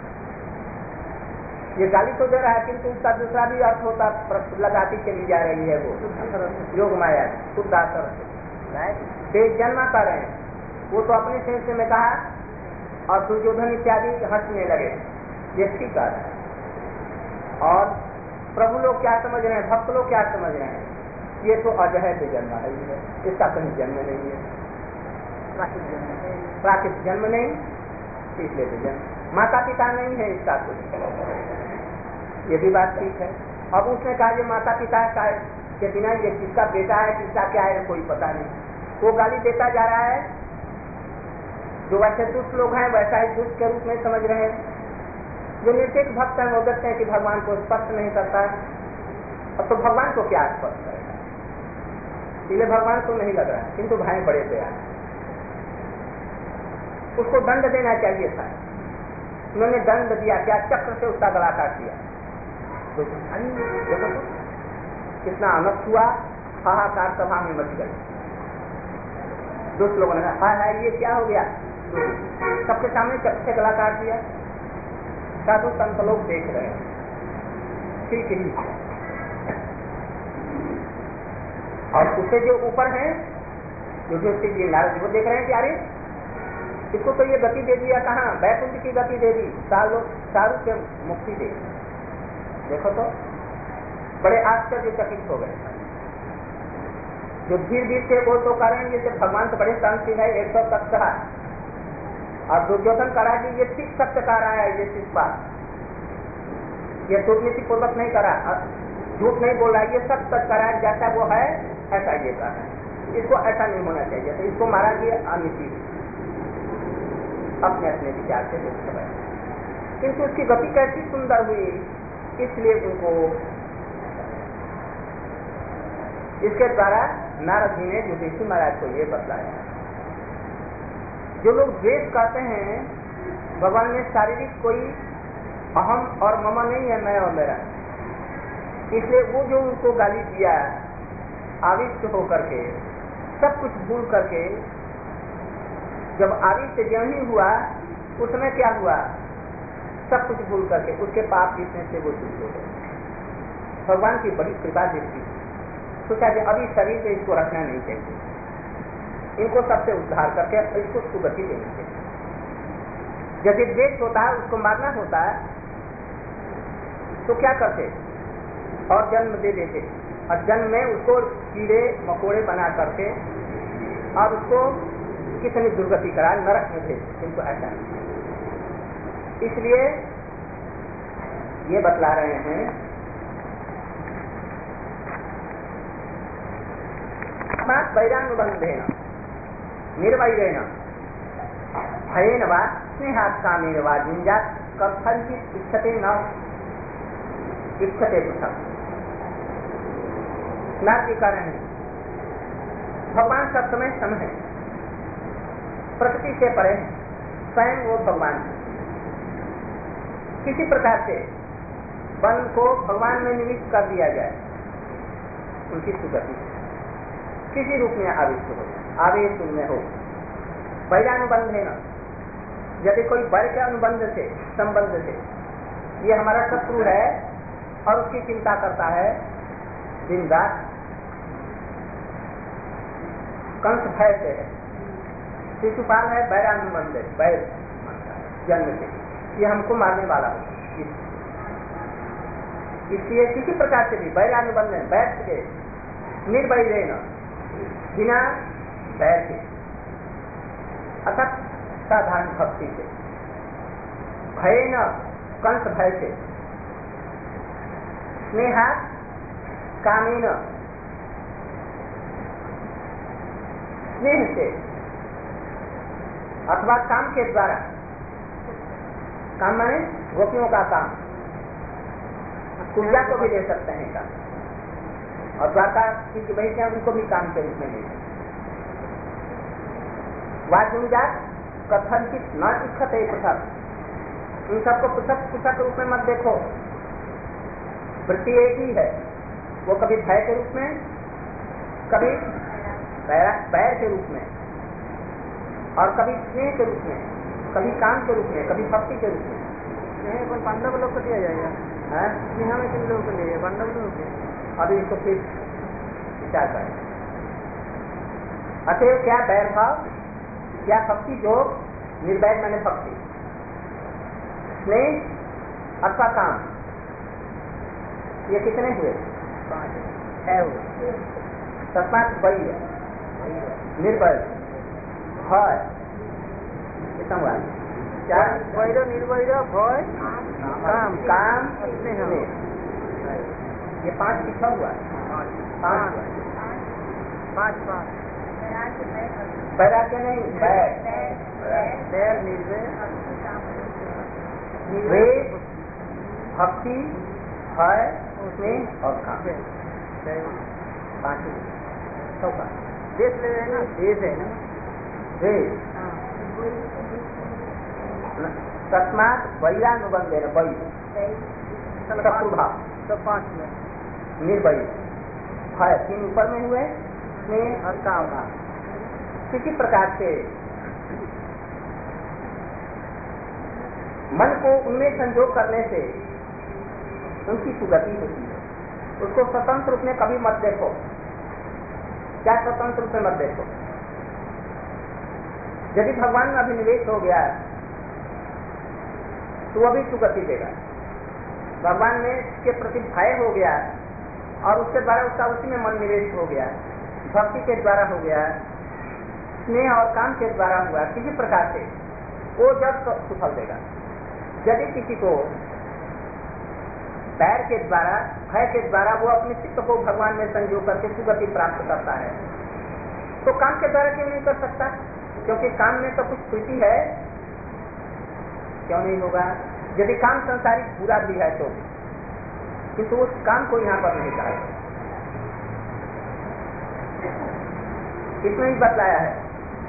ये गाली तो दे रहा है किंतु उसका दूसरा भी अर्थ होता लगाती चली जा रही है, वो योग माया शुद्धासर बेजन्मा कर रहे हैं। वो तो अपने से में कहा और दुर्योधन इत्यादि हंसने लगे, ये ठीक कर रहा है। और प्रभु लोग क्या समझ रहे हैं, भक्त लोग क्या समझ रहे हैं, ये तो अजय बेजन्मा है, इसका कहीं जन्म नहीं है, प्राकृतिक जन्म नहीं, इसलिए बेजन्म। माता पिता नहीं है इसका कुछ, ये भी बात ठीक है। अब उसने कहा ये माता पिता का के बिना ये किसका बेटा है किसका क्या है कोई पता नहीं, वो गाली देता जा रहा है। जो वैसे दुष्ट लोग हैं वैसा ही दुष्ट के रूप में समझ रहे हैं, जो निर्देश भक्त हैं वो कहते हैं कि भगवान को स्पर्श नहीं करता, अब तो भगवान को क्या स्पर्श करेगा, इसलिए भगवान को नहीं लग रहा है, किंतु भाई बड़े दयालु, उसको दंड देना चाहिए था, उन्होंने दंड दिया, क्या चक्र से उसका गला काट दिया। तो देखो तो कितना अनर्थ हुआ, हाहाकार सभा में मच गई। दोस्त लोगों ने कहा हाय हाय ये क्या हो गया, सबके सामने चक्र से गला काट दिया। साधु संत लोग देख रहे हैं, ठीक ही और उससे जो ऊपर है जो जो जी नारद वो देख रहे हैं कि अरे इसको तो ये गति दे दिया, कहाँ वैकुंठ की गति दे दी, सारू के मुक्ति दे। देखो तो बड़े आश्चर्यचकित हो गए। जो धीर धीर से वो तो कर रहे हैं जैसे भगवान तो बड़े शांतिशील है, एक सौ तक कहा, और दुर्योधन करा कि ये ठीक सत्य कह रहा है, ये ठीक बात, ये कूटनीति पूर्वक नहीं करा, झूठ नहीं बोल रहा, ये सब सच करा है, जैसा वो है ऐसा ये कर रहा है, इसको ऐसा नहीं होना चाहिए, तो इसको मारा गया अनिति अपने अपने विचार से देख रहे, किंतु उसकी गति कैसी सुंदर हुई, इसलिए उनको इसके द्वारा नारद जी ने युधिष्ठिर महाराज को ये बतलाया। जो लोग द्वेष करते हैं भगवान में शारीरिक कोई अहम और मम नहीं है, मैं और मेरा, इसलिए वो जो उनको गाली दिया आविष्ट होकर के सब कुछ भूल करके, जब आविष्ट ज्यों ही हुआ उसमें क्या हुआ, सब कुछ भूल करके उसके पाप जितने से वो दूर हो गए। भगवान की बड़ी कृपा देखी, सोचा कि अभी शरीर पे इसको रखना नहीं चाहिए, इनको सबसे उद्धार करके इसको सुगति देनी चाहिए। यदि द्वेष होता है उसको मारना होता है तो क्या करते, और जन्म दे देते, और जन्म में उसको कीड़े मकोड़े बना करके और उसको कितनी दुर्गति करा नरक में थे, किंतु ऐसा नहीं। इसलिए ये बतला रहे हैं वैरानुबंधेन निर्वैरेण भयेन वा स्नेहात् कामेन वा जिञ्जात् कथंचित् इच्छते न इच्छते पृथक्। नाथ के कारण भगवान सब समय सम है, प्रकृति से परे स्वयं वो भगवान है। किसी प्रकार से बल को भगवान में निविष्ट कर दिया जाए, उनकी सुगति किसी रूप में आविष्ट हो, आवेश उनमें हो। वैरानुबंध है न, यदि कोई बल के अनुबंध से, संबंध से ये हमारा शत्रु है और उसकी चिंता करता है दिन रात, कंस भय से है, शिशुपाल है वैरानुबंध है, वैर जन्म से ये हमको मारने वाला हो, इसलिए किसी प्रकार से भी वैरानुबंध है, बैठ के निर्भय रहना बिना बैर के, अर्थात साधारण भक्ति से, भय न कंस भय से, स्नेहा कामेन स्नेह से अथवा काम के द्वारा, काम माने गोपियों का काम, पूजा को भी ले सकते हैं काम, और द्वारका की बहन उनको भी काम के रूप में ले सकते हैं। वाजुजात कथन की न इच्छत है पृथक, इन सबको पृथक पृथक रूप में मत देखो, वृत्ति एक ही है, वो कभी भय के रूप में, कभी बैर के रूप में, और कभी स्नेह के रूप में, कभी काम के रूप में, कभी भक्ति के रूप में। कौन पांडव लोग को दिया जाएगा? स्नेह में किन लोगों को लिया पांडव लोग के? अभी इसको फिर विचार करें। अतएव क्या बैर भाव, क्या भक्ति योग, निर्वैर मैंने भक्ति, स्नेह अथवा काम, ये कितने हुए? पांच है हुए। तस्मात् वही है निर्भय भय, कितना हुआ? चार वैर निर्वैर भय काम काम स्नेह, ये पांच कितना हुआ? पांच पांच पांच वैराग्य नहीं, बैर बैर निर्वैर वेद भक्ति भय स्नेह और काम, पांच चौका देश ले रहे ना, देश है ना, वेद तस्मात् वैरानुबंध है, वै शत्रुभाव, सब पांच में निर्वैर भय तीन ऊपर में हुए, स्नेह और काम। किसी प्रकार से मन को उनमें संजोग करने से उनकी सुगति होती है। उसको स्वतंत्र रूप में कभी मत देखो, क्या स्वतंत्र रूप में मत देखो। यदि भगवान में अभिनिवेश हो गया तो वह भी सुगति देगा। भगवान में के प्रति भय हो गया और उसके द्वारा उसका उसी में मन निवेश हो गया, भक्ति के द्वारा हो गया, स्नेह और काम के द्वारा हुआ, किसी प्रकार से वो जब तो सुफल देगा। यदि किसी को बैर के द्वारा, भय के द्वारा वो अपने चित्त को भगवान में संयोग करके सुगति प्राप्त करता है, तो काम के द्वारा क्यों नहीं कर सकता? क्योंकि काम में तो कुछ प्रीति है, क्यों नहीं होगा? यदि काम संसारिक पूरा भी है तो, किंतु उस काम को यहाँ पर नहीं कहा, इसमें ही बतलाया है।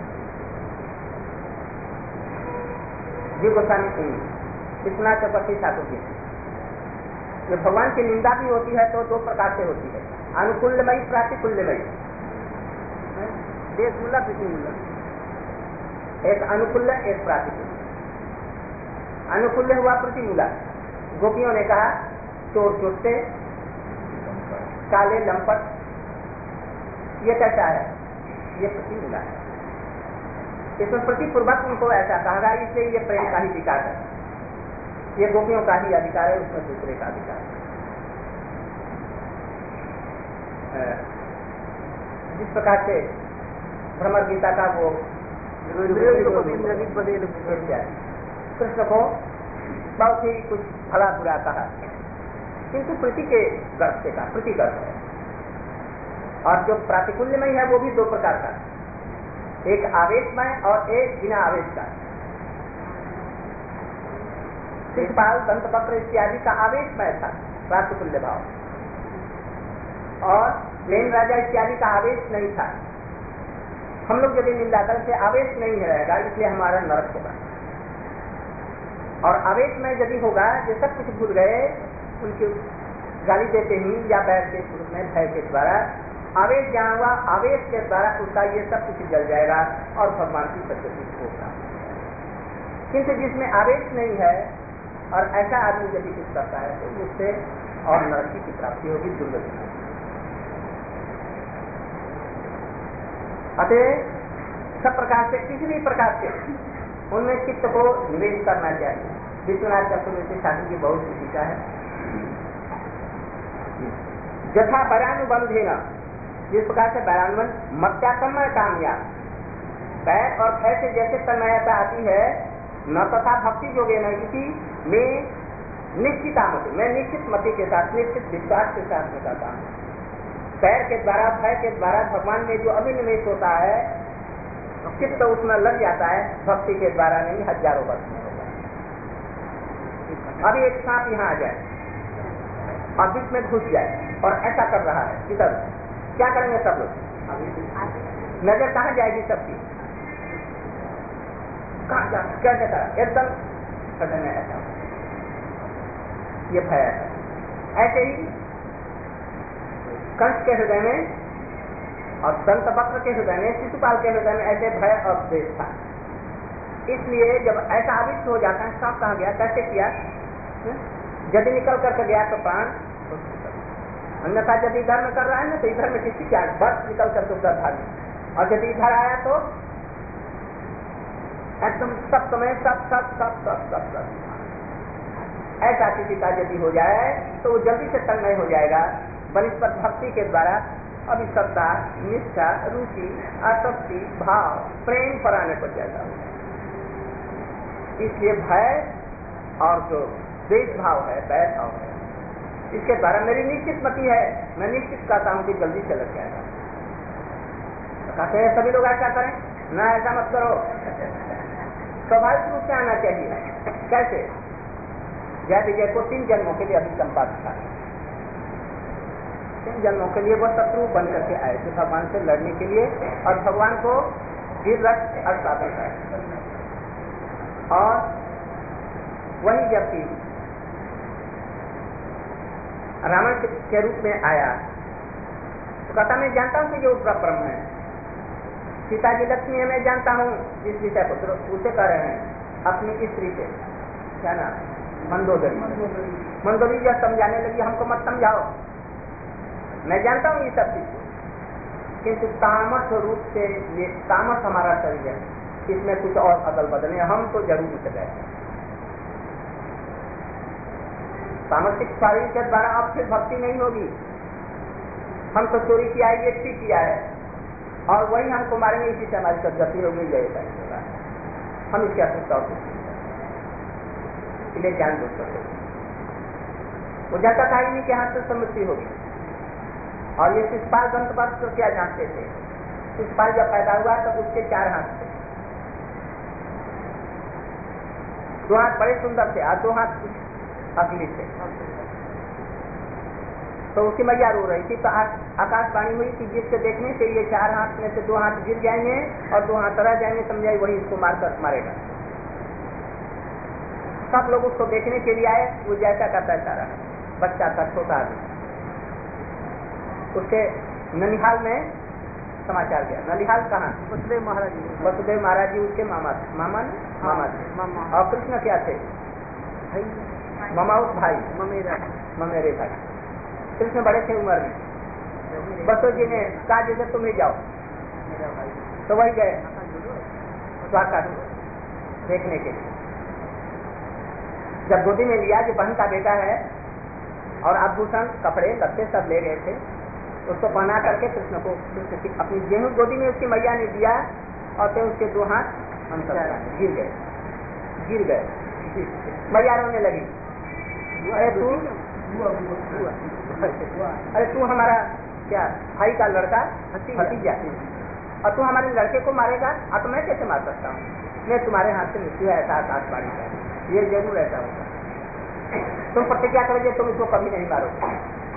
जी गोस्वामी सिंह इतना चपटी ठाकुर जी, जो भगवान की निंदा भी होती है तो दो प्रकार से होती है, अनुकूल्यमयी प्रातिकूल्यमयी। देश मूला प्रतिमूला, एक अनुकूल्य एक प्रातिकूल्य। अनुकूल्य हुआ प्रतिमूला, गोपियों ने कहा चोर चोटे काले लंपट, ये कैसा है? ये प्रतिमूला है। इसमें प्रतिपूर्वक उनको ऐसा कहा गया, इसलिए ये प्रेम का ही विकार है, ये गोपियों का ही अधिकार है, उसमें दूसरे का अधिकार है। जिस प्रकार से भ्रमर गीता का वो कृष्ण को बहुत ही कुछ भला बुरा कहा, किंतु प्रीति के गर्भ से कहा, प्रीति गर्भ है। और जो प्रातिकूल्यमय है वो भी दो प्रकार का, एक आवेशमय और एक बिना आवेश का। शिशुपाल दंतवक्र इत्यादि का आवेशमय था प्रातिकूल्य भाव, और प्लेन राजा इत्यादि का आवेश नहीं था। हम लोग यदि निंदा करें से आवेश नहीं रहेगा, इसलिए हमारा नरक होगा। और आवेश में यदि होगा ये सब कुछ भूल गए, उनकी गाली देते ही या बैर के स्वरूप में भय के द्वारा आवेश जहाँ हुआ, आवेश के द्वारा उसका ये सब कुछ जल जाएगा और भगवान की सत्यता होगा। किंतु जिसमें आवेश नहीं है और ऐसा आदमी यदि कुछ करता है तो उससे और नरकी की प्राप्ति होगी, दुर्गति। अतः सब प्रकार से, किसी भी प्रकार से उनमें चित्त को निवेश करना चाहिए। विश्वनाथ चतुर्वेदी शास्त्री की बहुत सी टीका है। यथा बैरानुबंधेन, जिस प्रकार से बैरानुबंध मत्यातन्मय कामयाब, बैर और भय से जैसे तन्मयता आती है, न तथा भक्ति योगे न इसी में निश्चित आमति, मैं निश्चित मति के साथ, निश्चित विश्वास के साथ में करता हूँ। बैर के द्वारा, भय के द्वारा भगवान में जो अभिनिवेश होता है, चित्त उसमें लग जाता है, भक्ति के द्वारा नहीं, हजारों वर्ष में होगा। अभी एक सांप यहाँ आ जाए और बीच में घुस जाए और ऐसा कर रहा है इधर, क्या करेंगे सब लोग? नजर कहाँ जाएगी सबकी? कहाँ जा, कैसे करा? एकदम सडन में ऐसा, ये भय है। ऐसे ही कंस के हृदय में और दंतवक्र के हृदय में, शिशुपाल के हृदय में ऐसे भय और द्वेष था। इसलिए जब ऐसा आविष्ट हो जाता है, सांप कहाँ गया, कैसे किया? यदि निकल करके गया तो प्राण, अन्यथा यदि इधर में कर रहा है ना तो इधर में किसी क्या बस निकल करके उधर भाग, और यदि इधर आया तो एकदम सब समय सब सब सब सब सब सब ऐसा किसी का यदि हो जाए तो वो जल्दी से तन्मय हो जाएगा। बलिष्ठ भक्ति के द्वारा अभिश्रद्धा, निष्ठा, रुचि, आसक्ति, भाव, प्रेम पर आने पर जाता है। इसलिए भय और जो द्वेष भाव है, बैर भाव है, इसके द्वारा मेरी निश्चित मति है, मैं निश्चित कहता हूं कि जल्दी से लग जाएगा। तो कहते हैं सभी लोग ऐसा करें ना, ऐसा मत करो, स्वाभाविक रूप से आना चाहिए। कैसे? जय विजय को तीन जन्मों के लिए अभी संपादित था, तीन जन्मों के लिए वो शत्रु बन करके आए थे भगवान से लड़ने के लिए, और भगवान को वीर रथ अर्थापन है। और वही जबकि रावण के रूप में आया तो कहता मैं जानता हूं कि जो ब्रह्म है, सीता जी लक्ष्मी है, मैं जानता हूं। जिस विषय को उसे कह रहे हैं अपनी स्त्री से, क्या ना, मंदोदरी। मंदोदरी जब समझाने लगी हमको मत समझाओ, मैं जानता हूं ये सब चीज, किंतु तामस रूप से ये तामस हमारा शरीर है, इसमें कुछ और अदल बदले, हम तो जरूर उठ गए। तामसिक शरीर के द्वारा अब फिर भक्ति नहीं होगी। हम तो चोरी किया है, ये ठीक किया है, और वही हमको मारेंगे, इसी से हमारी सदगति होगी, जयता होगा। हम इसके अतिरिक्त और कुछ इसलिए ज्ञान बुझ सकते। वो जानता था इन्हीं के हाथ से समृद्धि होगी। और ये शिशुपाल दंतवक्र तो क्या जानते थे? शिशुपाल जब पैदा हुआ तो उसके चार हाथ थे, दो हाथ बड़े सुंदर थे और दो हाथ अगली थे। तो उसकी मैया रो रही थी, तो आकाशवाणी हुई कि जिसके देखने से ये चार हाथ में से दो हाथ गिर जाएंगे और दो हाथ रह जाएंगे, समझाई वही इसको मारकर मारेगा। सब लोग उसको देखने के लिए आए, वो जैसा का तैसा रहा, बच्चा था, छोटा आदमी। उसके ननिहाल में समाचार गया। ननिहाल कहाँ? वसुदेव महाराज जी। वसुदेव महाराज जी उसके मामा मामा ने मामा थे। मामा। और कृष्ण क्या थे? भाई, मामाउत भाई, ममेरा ममेरे भाई। कृष्ण बड़े थे उम्र में। बसो जी ने कहा जैसे तुम ही जाओ, मेरा भाई, तो वही गए द्वारका देखने के लिए। जब गोदी में लिया, जो बहन का बेटा है, और आभूषण कपड़े लत्ते सब ले गए थे, उसको पहना करके कृष्ण को, कृष्ण की अपनी गेहूं गोदी में उसकी मैया ने दिया, और फिर उसके दो हाथ अंतर गिर गए गिर गए मैया रोने लगी, अरे तू अरे तू हमारा क्या भाई का लड़का भतीजा, और तू हमारे लड़के को मारेगा? अब तो मैं कैसे मार सकता हूँ? मैं तुम्हारे हाथ से मृत्यु है, ऐसा आकाशवाणी है, ये जरूर ऐसा होगा। तुम प्रतिज्ञा करोगे तुम इसको कभी नहीं मारोगे।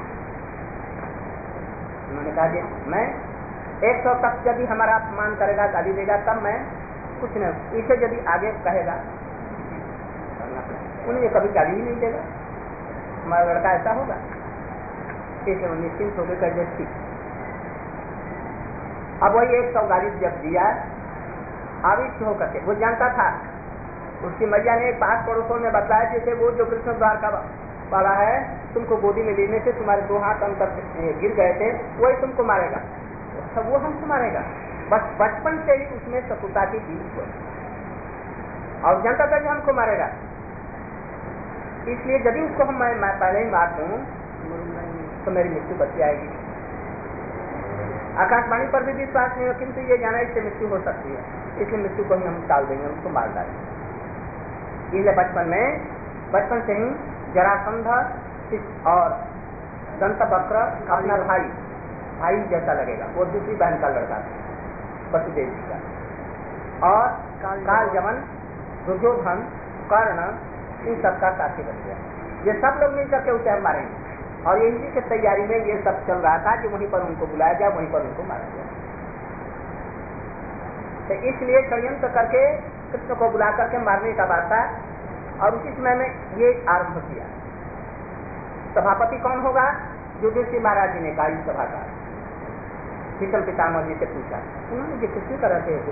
उन्होंने कहा कि मैं एक सौ तक यदि हमारा अपमान करेगा, गाली देगा, तब मैं कुछ नहीं, इसे यदि आगे कहेगा उन्हें कभी गाली ही नहीं देगा, हमारा लड़का ऐसा होगा, इसलिए निश्चिंत होकर कर दे। अब वही एक सौ गाली जब दिया आविष्ट होकर के, वो जानता था, उसकी मैया ने पास पड़ोसों में बताया जैसे वो जो कृष्ण द्वार का वाला है, तुमको गोदी में लेने से तुम्हारे दो हाथ अंतर गिर गए थे, वही तुमको मारेगा, सब वो हमको मारेगा। बस बचपन से ही उसमें शत्रुता की बीज हो और जानता था कि हमको मारेगा, इसलिए यदि उसको हम मैं पहले ही मार दूं तो मेरी मृत्यु बच जाएगी। आकाशवाणी पर भी विश्वास नहीं हो, किंतु ये जाना इससे मृत्यु हो सकती है, इसलिए मृत्यु को ही हम टाल देंगे, उसको मार डालेंगे। इसलिए बचपन में बचपन से ही जरासंध और दंतवक्र अपना भाई भाई जैसा लगेगा, वो दूसरी बहन का लड़का था वसुदेव जी का, और कालजमन, दुर्योधन, कर्ण, इन सबका साथी बन गया। ये सब लोग मिल करके उसे हम मारेंगे, और इसी की तैयारी में ये सब चल रहा था कि वहीं पर उनको बुलाया जाए, वहीं पर उनको मारा जाए। तो इसलिए षड्यंत्र करके कृष्ण को बुला करके मारने का बात था, और उसी समय में ये आरंभ किया। सभापति कौन होगा? युधिष्ठिर महाराज जी ने कहा इस सभा का, भीष्म पितामह जी से पूछा, उन्होंने जो कुछ कर थे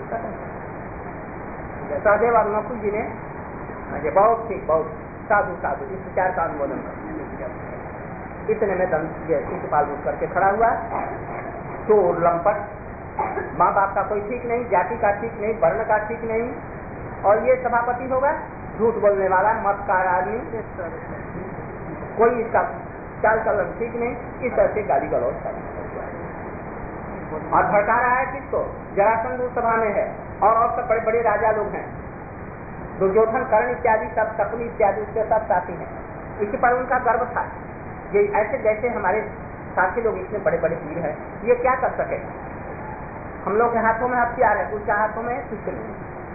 सहदेव और नकुल जी ने बहुत ठीक, बहुत साधु साधु इस विचार का अनुमोदन कर। इतने में शिशुपाल उठ करके खड़ा हुआ, चोर लंपट, माँ बाप का कोई ठीक नहीं, जाति का ठीक नहीं, वर्ण का ठीक नहीं, और ये सभापति होगा झूठ बोलने वाला मतकार आदमी, कोई इसका चाल चलन ठीक नहीं, इस तरह से गाली गलौज कर और भड़का रहा है किसको? जरासंध सभा में है, और और सब बड़े बड़े राजा लोग हैं, दुर्योधन, कर्ण इत्यादि सब, शकुनी इत्यादि उसके सब साथी हैं। इसी पर उनका गर्व था, ये ऐसे जैसे हमारे साथी लोग इतने बड़े बड़े वीर हैं, ये क्या कर सके? हम लोग के हाथों में हथियार है, उसके हाथों में कुछ नहीं।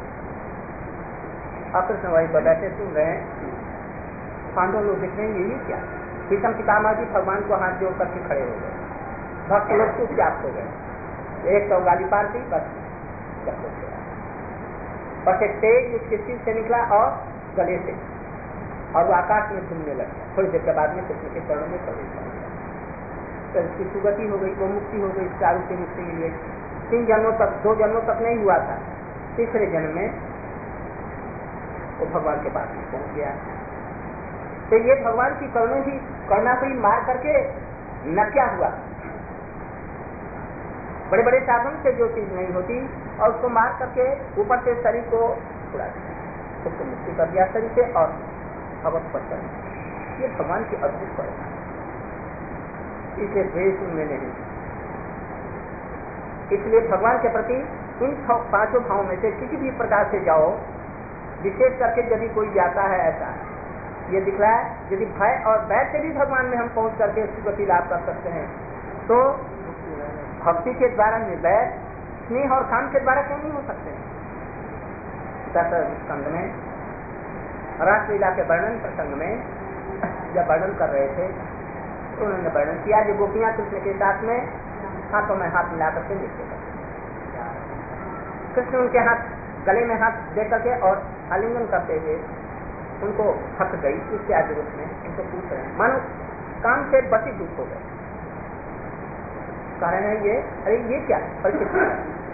और कृष्ण वही पर बैठे सुन रहे हैं, पांडव लोग दिख रहे हैं, यही क्या? भीष्म पितामह जी भगवान को हाथ जोड़ करके खड़े हो गए, भक्त लोग चुपचाप हो गए, एक तो गाली पार थी, बस चुप हो गया। बस एक तेज उसके सिर से निकला और गले से, और वो आकाश में घूमने लगा। थोड़ी देर के बाद में कृष्ण के चरणों में प्रवेश कर गया, तो उसकी सुगति हो गई, वो मुक्ति हो गई, चारू से मुक्ति मिल गई। तीन जन्मों तक, दो जन्मों तक नहीं हुआ था, तीसरे जन्म में वो भगवान के पास में पहुंच गया। तो ये भगवान की करुणा ही करुणा को ही मार करके न क्या हुआ, बड़े बड़े साधन से जो चीज नहीं होती और उसको मार करके ऊपर से शरीर को छुड़ा दिया, उसको मुक्ति कर दिया शरीर से और अवध पर कर दिया। ये भगवान की अद्भुत करुणा, इसलिए द्वेष उनमें नहीं। इसलिए भगवान के प्रति इन पांचों भावों में से किसी भी प्रकार से जाओ, विशेष करके यदि कोई जाता है ऐसा, ये दिख रहा है, यदि भय और वैर से भी भगवान में हम पहुंच करके सुगति लाभ कर सकते हैं, तो भक्ति के द्वारा निर्वैर, स्नेह और काम के द्वारा क्यों नहीं हो सकते? दशरथ स्कंद में रासलीला के वर्णन प्रसंग में जब वर्णन कर रहे थे तो उन्होंने वर्णन किया जो गोपियां कृष्ण के साथ में हाथों में हाथ मिला करके नृत्य करते, कृष्ण उनके हाथ गले में हाथ दे करके और आलिंगन करते हुए उनको थक गई, इत्यादि रूप में उनको पूछ रहे हैं, मानो काम से बची दुख हो गए। कारण है ये, अरे ये क्या परिस्थिति?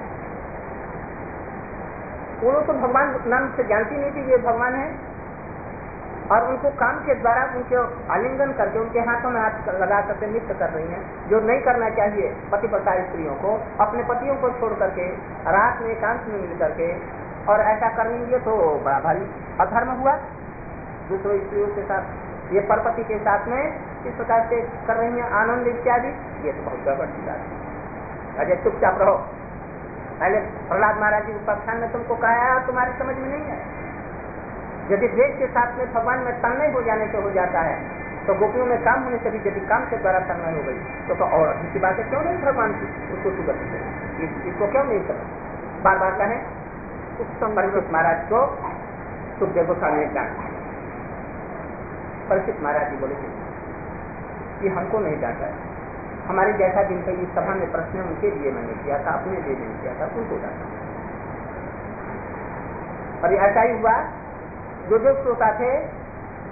वो लोग तो भगवान नाम से जानती नहीं थी ये भगवान है, और उनको काम के द्वारा उनके आलिंगन करके उनके हाथों में हाथ लगा करके नृत्य कर रही हैं, जो नहीं करना चाहिए पतिव्रता स्त्रियों को, अपने पतियों को छोड़ करके रात में एकांत में मिल करके, और ऐसा करेंगे तो बड़ा भारी अधर्म हुआ। दूसरों स्त्रियों के साथ, ये परपति के साथ में इस प्रकार से कर रही हैं आनंद इत्यादि, ये तो बहुत गड़बड़ की बात है। अजय चुपचाप रहो, पहले प्रहलाद महाराज जी उपाख्यान में तुमको कहा है, तुम्हारी समझ में नहीं है। यदि द्वेष के साथ में भगवान में तन्मय हो जाने से हो जाता है, तो गोपियों में काम होने से भी यदि काम के द्वारा तन्मय हो गई तो, तो और अच्छी बात है, क्यों नहीं भगवान की उसको सुगति करें, इस, इसको क्यों नहीं करें? बार बार कहें परीक्षित महाराज को सुखदेव गोस्वामी ने डांटा। परीक्षित महाराज जी बोले कि हमको नहीं डांटा है, हमारे जैसा दिन पर इस सभा में प्रश्न उनके लिए मैंने किया था, अपने लिए नहीं किया था, उनको डांटा। और ऐसा ही हुआ, जो जो श्रोता थे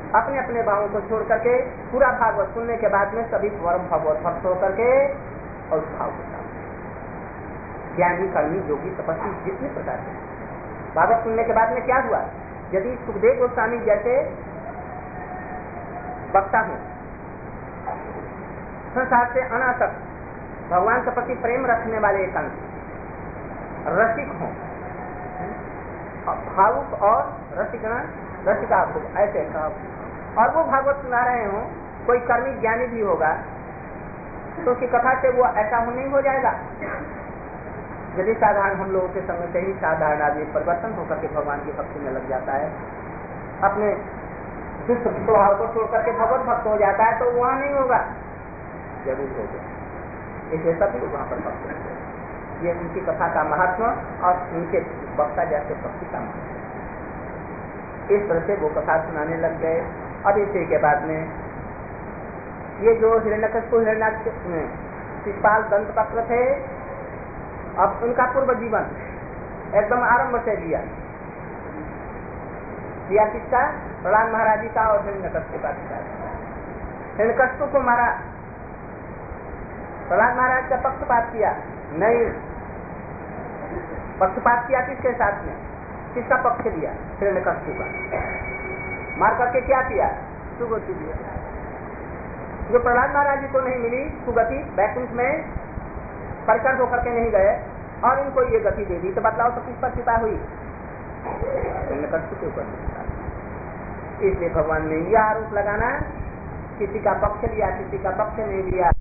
अपने अपने भावों को छोड़ करके पूरा भागवत सुनने के बाद में सभी परम भगवत भक्त होकर के और भाव होता ज्ञानी कर्मी योगी तपस्वी जितने प्रकार के भागवत सुनने के बाद में क्या हुआ? यदि सुखदेव गोस्वामी जैसे वक्ता हूँ, संसार से अनासक्त, भगवान के प्रति प्रेम रखने वाले एकांत, रसिक हों, भावुक और रसिकना रसिका ऐसे और वो भागवत सुना रहे हो, कोई कर्मी ज्ञानी भी होगा तो उसकी कथा से वो ऐसा हो नहीं हो जाएगा। यदि साधारण हम लोगों के संग से ही साधारण आदमी परिवर्तन होकर के भगवान की भक्ति में लग जाता है, अपने दुष्ट स्वभाव को छोड़ करके भगवत भक्त हो जाता है, तो वहाँ नहीं होगा, जरूर होगा। इसलिए सभी वहाँ पर भक्त होंगे। ये उनकी कथा का महत्व और उनके वक्ता जैसे भक्ति का महत्व। इस तरह से वो कथा सुनाने लग गए। अब इसी के बाद में ये जो हिरण्यकशिपु हिरण्याक्ष शिशुपाल दंतवक्र थे, अब उनका पूर्व जीवन एकदम आरंभ से लिया लिया किसका? प्रहलाद महाराज जी का और हिरण्यकशिपु का किया। हिरण्यकशिपु को मारा, प्रहलाद महाराज का पक्षपात किया नहीं, पक्षपात किया किसके साथ में? किसका पक्ष लिया? हिरण्यकशिपु का। मार करके क्या किया? सुगति दिया। जो प्रहलाद महाराज जी को नहीं मिली सुगति, वैकुंठ में परिकर होकर के नहीं गए और इनको ये गति दे दी, तो बतलाओ तो किस पर कृपा हुई? हिरण्यकशिपु के ऊपर। इसलिए भगवान ने यह आरोप लगाना, किसी का पक्ष लिया किसी का पक्ष नहीं लिया।